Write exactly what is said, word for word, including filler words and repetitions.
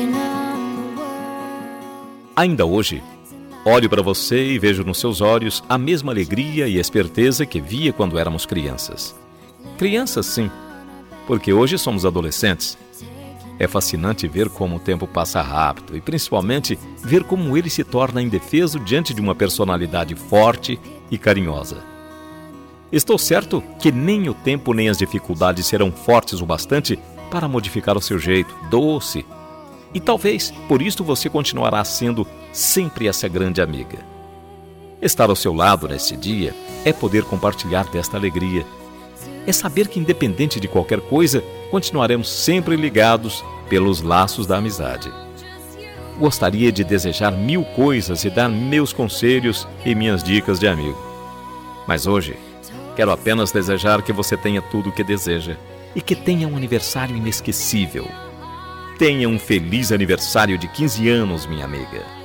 Ainda hoje, olho para você e vejo nos seus olhos a mesma alegria e esperteza que via quando éramos crianças. Crianças, sim, porque hoje somos adolescentes. É fascinante ver como o tempo passa rápido e, principalmente, ver como ele se torna indefeso diante de uma personalidade forte e carinhosa. Estou certo que nem o tempo nem as dificuldades serão fortes o bastante para modificar o seu jeito doce. E talvez, por isso, você continuará sendo sempre essa grande amiga. Estar ao seu lado nesse dia é poder compartilhar desta alegria. É saber que, independente de qualquer coisa, continuaremos sempre ligados pelos laços da amizade. Gostaria de desejar mil coisas e dar meus conselhos e minhas dicas de amigo. Mas hoje, quero apenas desejar que você tenha tudo o que deseja e que tenha um aniversário inesquecível. Tenha um feliz aniversário de quinze anos, minha amiga.